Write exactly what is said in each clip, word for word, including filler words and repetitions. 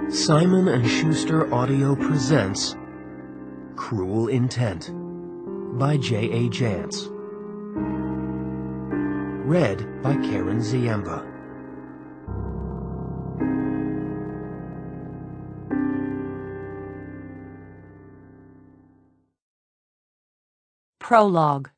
Simon and Schuster Audio presents Cruel Intent by J A. Jantz. Read by Karen Ziemba. Prologue.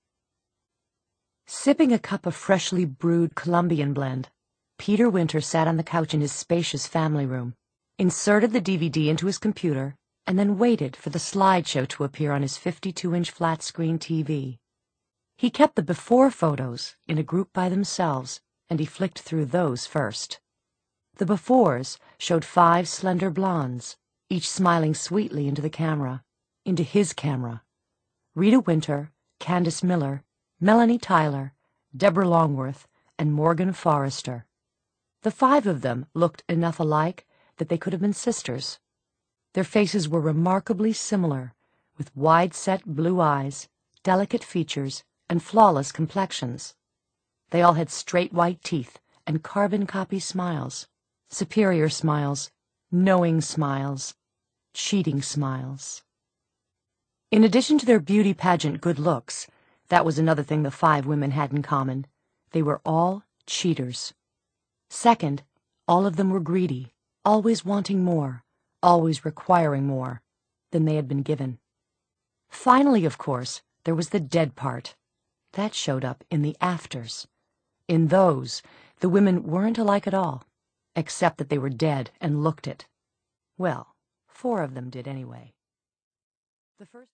Sipping a cup of freshly brewed Colombian blend, Peter Winter sat on the couch in his spacious family room, inserted the D V D into his computer, and then waited for the slideshow to appear on his fifty-two inch flat-screen T V. He kept the before photos in a group by themselves, and he flicked through those first. The befores showed five slender blondes, each smiling sweetly into the camera, into his camera. Rita Winter, Candace Miller, Melanie Tyler, Deborah Longworth, and Morgan Forrester. The five of them looked enough alike that they could have been sisters. Their faces were remarkably similar, with wide-set blue eyes, delicate features, and flawless complexions. They all had straight white teeth and carbon-copy smiles, superior smiles, knowing smiles, cheating smiles. In addition to their beauty pageant good looks, that was another thing the five women had in common. They were all cheaters. Second, all of them were greedy, always wanting more, always requiring more than they had been given. Finally, of course, there was the dead part. That showed up in the afters. In those, the women weren't alike at all, except that they were dead and looked it. Well, four of them did anyway. The first